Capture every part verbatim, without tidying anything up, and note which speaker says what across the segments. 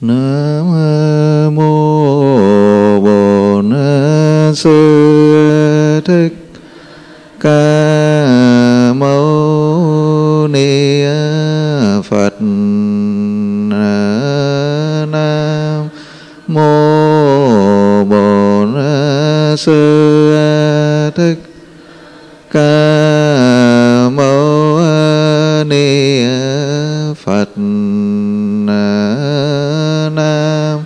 Speaker 1: Nam mô Bổn Sư Thích Ca Mâu Ni Phật. Nam mô Bổn Sư Thích Ca Mâu Ni Phật. Nam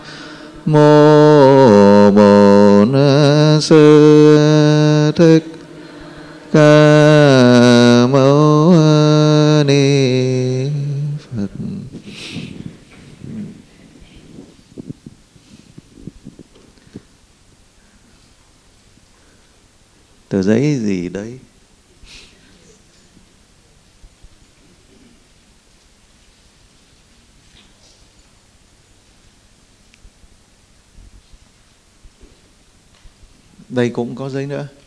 Speaker 1: mô Bổn Sư Thích Ca Mâu Ni Phật. Tờ giấy gì đấy? Đây cũng có giấy nữa.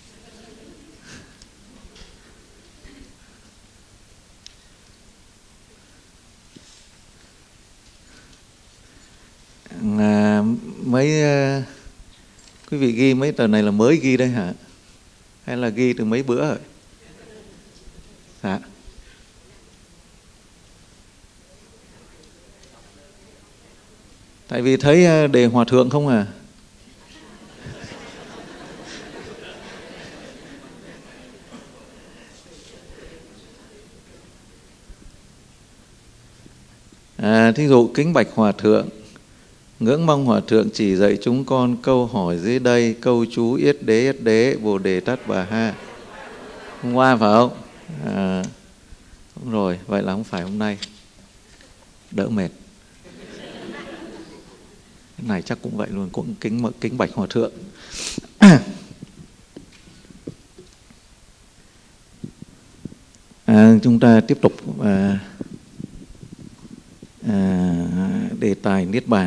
Speaker 1: À, mấy uh, quý vị ghi mấy tờ này là mới ghi đây hả? Hay là ghi từ mấy bữa rồi? Dạ. Tại vì thấy đề hòa thượng không à? À, thí dụ kính bạch hòa thượng, ngưỡng mong hòa thượng chỉ dạy chúng con câu hỏi dưới đây, câu chú yết đế yết đế bồ đề tát bà ha. Hôm qua phải không? À, đúng rồi, vậy là không phải hôm nay. Đỡ mệt. Cái này chắc cũng vậy luôn, cũng kính kính bạch hòa thượng. À, chúng ta tiếp tục à, à, đề tài Niết Bàn.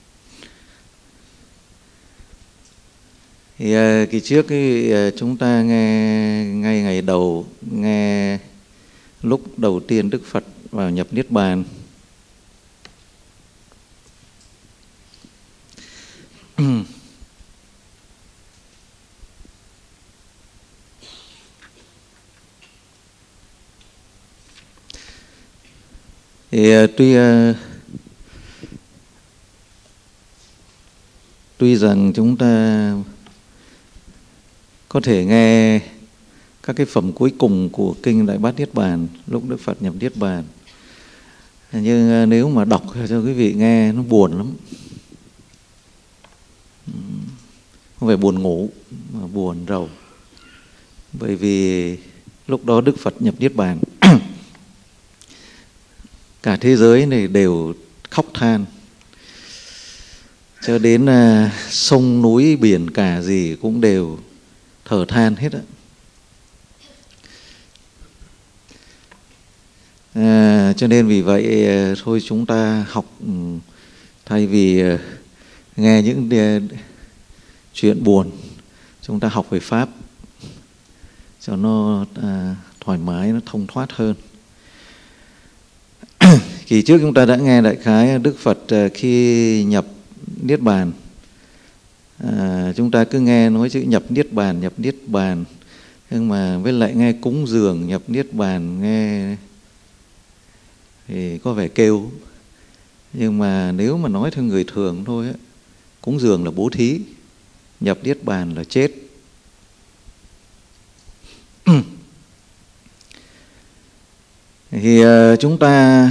Speaker 1: Thì uh, kỳ trước cái, uh, chúng ta nghe ngay ngày đầu, nghe lúc đầu tiên Đức Phật vào nhập Niết Bàn. Thì uh, tuy uh, tuy rằng chúng ta có thể nghe các cái phẩm cuối cùng của kinh Đại Bát Niết Bàn lúc Đức Phật nhập Niết Bàn, nhưng nếu mà đọc cho quý vị nghe nó buồn lắm, không phải buồn ngủ mà buồn rầu, bởi vì lúc đó Đức Phật nhập Niết Bàn cả thế giới này đều khóc than, cho đến uh, sông núi biển cả gì cũng đều thở than hết á. À, cho nên vì vậy thôi chúng ta học, thay vì nghe những chuyện buồn, chúng ta học về Pháp cho nó à, thoải mái, nó thông thoát hơn. Kỳ trước chúng ta đã nghe đại khái Đức Phật khi nhập Niết Bàn, à, chúng ta cứ nghe nói chữ nhập Niết Bàn, nhập Niết Bàn, nhưng mà với lại nghe cúng dường nhập Niết Bàn nghe thì có vẻ kêu. Nhưng mà nếu mà nói theo người thường thôi á, cúng dường là bố thí, nhập Niết Bàn là chết. Thì uh, chúng ta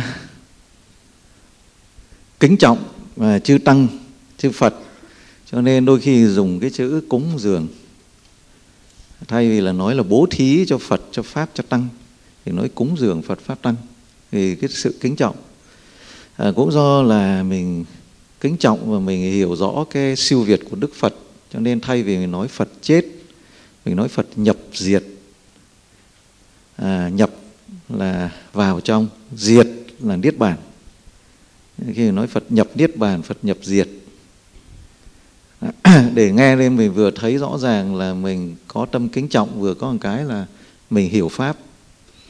Speaker 1: kính trọng uh, chư Tăng, chư Phật, cho nên đôi khi dùng cái chữ cúng dường, thay vì là nói là bố thí cho Phật, cho Pháp, cho Tăng, thì nói cúng dường Phật, Pháp, Tăng. Thì cái sự kính trọng à, cũng do là mình kính trọng và mình hiểu rõ cái siêu việt của Đức Phật, cho nên thay vì mình nói Phật chết, mình nói Phật nhập diệt. À, nhập là vào trong, diệt là Niết Bàn. Khi mình nói Phật nhập Niết Bàn, Phật nhập diệt, để nghe lên mình vừa thấy rõ ràng là mình có tâm kính trọng, vừa có một cái là mình hiểu Pháp,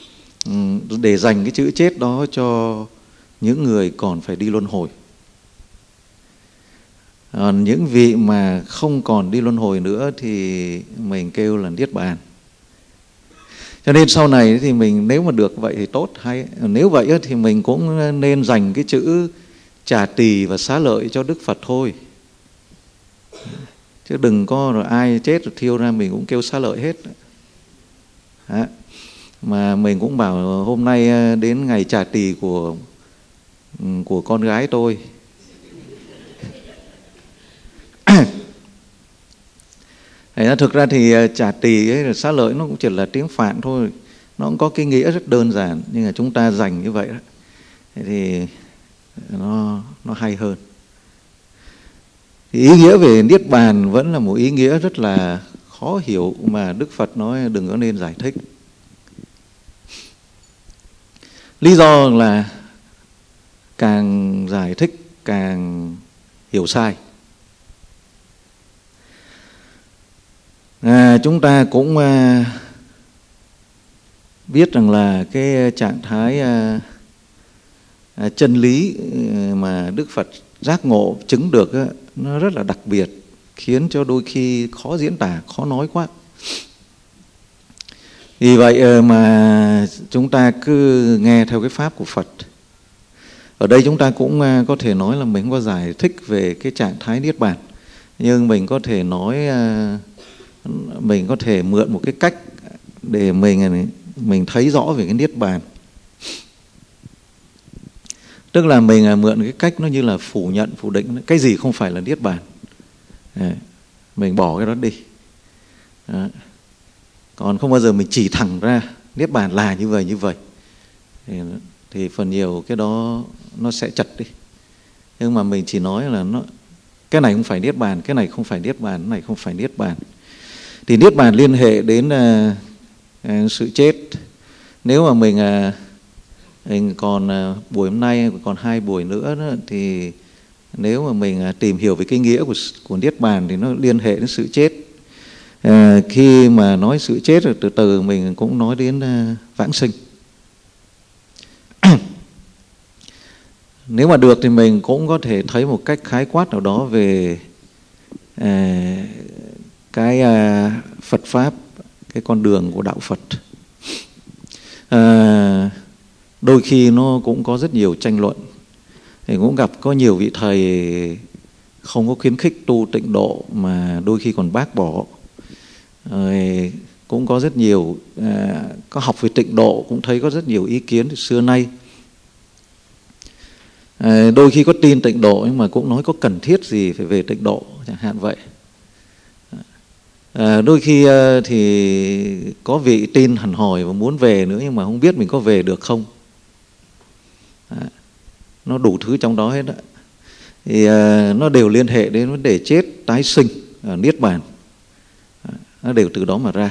Speaker 1: để dành cái chữ chết đó cho những người còn phải đi luân hồi. Còn những vị mà không còn đi luân hồi nữa thì mình kêu là niết bàn. Cho nên sau này thì mình nếu mà được vậy thì tốt hay. Nếu vậy thì mình cũng nên dành cái chữ trà tỳ và xá lợi cho Đức Phật thôi. Chứ đừng có rồi ai chết rồi thiêu ra mình cũng kêu xá lợi hết. Đó. Mà mình cũng bảo hôm nay đến ngày trà tỳ của của con gái tôi. Thực ra thì trà tỳ ấy, xá lợi nó cũng chỉ là tiếng Phạn thôi, nó cũng có cái nghĩa rất đơn giản, nhưng mà chúng ta dành như vậy đó thì nó nó hay hơn. Thì ý nghĩa về niết bàn vẫn là một ý nghĩa rất là khó hiểu mà Đức Phật nói đừng có nên giải thích. Lý do là càng giải thích càng hiểu sai. À, chúng ta cũng à, biết rằng là cái trạng thái à, à, chân lý mà Đức Phật giác ngộ chứng được á, nó rất là đặc biệt, khiến cho đôi khi khó diễn tả, khó nói quá. Vì vậy mà chúng ta cứ nghe theo cái pháp của Phật. Ở đây chúng ta cũng có thể nói là mình không có giải thích về cái trạng thái niết bàn, nhưng mình có thể nói, mình có thể mượn một cái cách để mình mình thấy rõ về cái niết bàn. Tức là mình mượn cái cách nó như là phủ nhận, phủ định cái gì không phải là niết bàn, mình bỏ cái đó đi. Đó. Còn không bao giờ mình chỉ thẳng ra niết bàn là như vậy như vậy thì, thì phần nhiều cái đó nó sẽ chật đi. Nhưng mà mình chỉ nói là nó cái này không phải niết bàn, cái này không phải niết bàn, cái này không phải niết bàn. Thì niết bàn liên hệ đến uh, sự chết. Nếu mà mình, uh, mình còn uh, buổi hôm nay còn hai buổi nữa đó, thì nếu mà mình uh, tìm hiểu về cái nghĩa của, của niết bàn thì nó liên hệ đến sự chết. À, khi mà nói sự chết rồi từ từ mình cũng nói đến uh, vãng sinh. Nếu mà được thì mình cũng có thể thấy một cách khái quát nào đó về uh, cái uh, Phật Pháp, cái con đường của đạo Phật. Uh, đôi khi nó cũng có rất nhiều tranh luận. Thì cũng gặp có nhiều vị thầy không có khuyến khích tu tịnh độ mà đôi khi còn bác bỏ. Rồi cũng có rất nhiều à, có học về tịnh độ cũng thấy có rất nhiều ý kiến từ xưa nay. À, đôi khi có tin tịnh độ nhưng mà cũng nói có cần thiết gì phải về tịnh độ chẳng hạn vậy. À, đôi khi à, thì có vị tin hẳn hòi và muốn về nữa nhưng mà không biết mình có về được không. À, nó đủ thứ trong đó hết đó. Thì à, nó đều liên hệ đến vấn đề chết, tái sinh, à, niết bàn. Nó đều từ đó mà ra.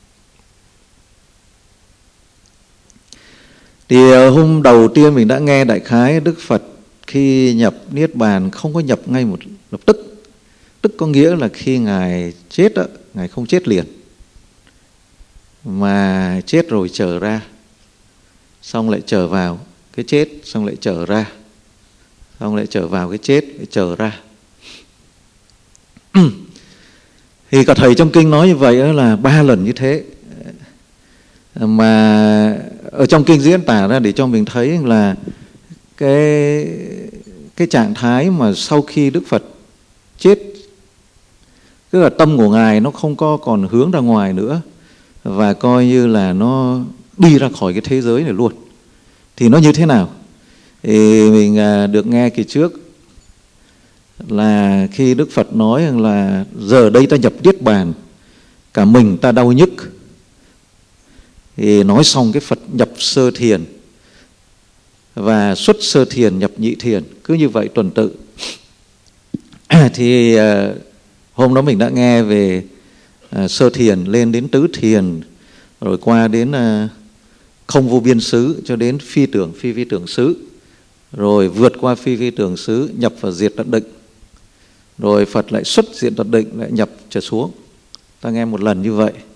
Speaker 1: Thì hôm đầu tiên mình đã nghe đại khái Đức Phật khi nhập niết bàn không có nhập ngay một lập tức. Tức có nghĩa là khi Ngài chết đó, Ngài không chết liền, mà chết rồi trở ra, xong lại trở vào cái chết, xong lại trở ra, xong lại trở vào cái chết, lại trở ra. Thì cả thầy trong kinh nói như vậy là ba lần như thế. Mà ở trong kinh diễn tả ra để cho mình thấy là cái, cái trạng thái mà sau khi Đức Phật chết, tức là tâm của Ngài nó không có còn hướng ra ngoài nữa, và coi như là nó đi ra khỏi cái thế giới này luôn. Thì nó như thế nào? Thì mình được nghe kỳ trước là khi Đức Phật nói rằng là giờ đây ta nhập niết bàn, cả mình ta đau nhức. Thì nói xong cái Phật nhập sơ thiền và xuất sơ thiền nhập nhị thiền, cứ như vậy tuần tự. Thì uh, hôm đó mình đã nghe về uh, sơ thiền lên đến tứ thiền, rồi qua đến uh, không vô biên xứ cho đến phi tưởng phi phi tưởng xứ, rồi vượt qua phi phi tưởng xứ nhập vào diệt tận định, rồi Phật lại xuất diệt tận định lại nhập trở xuống. Ta nghe một lần như vậy.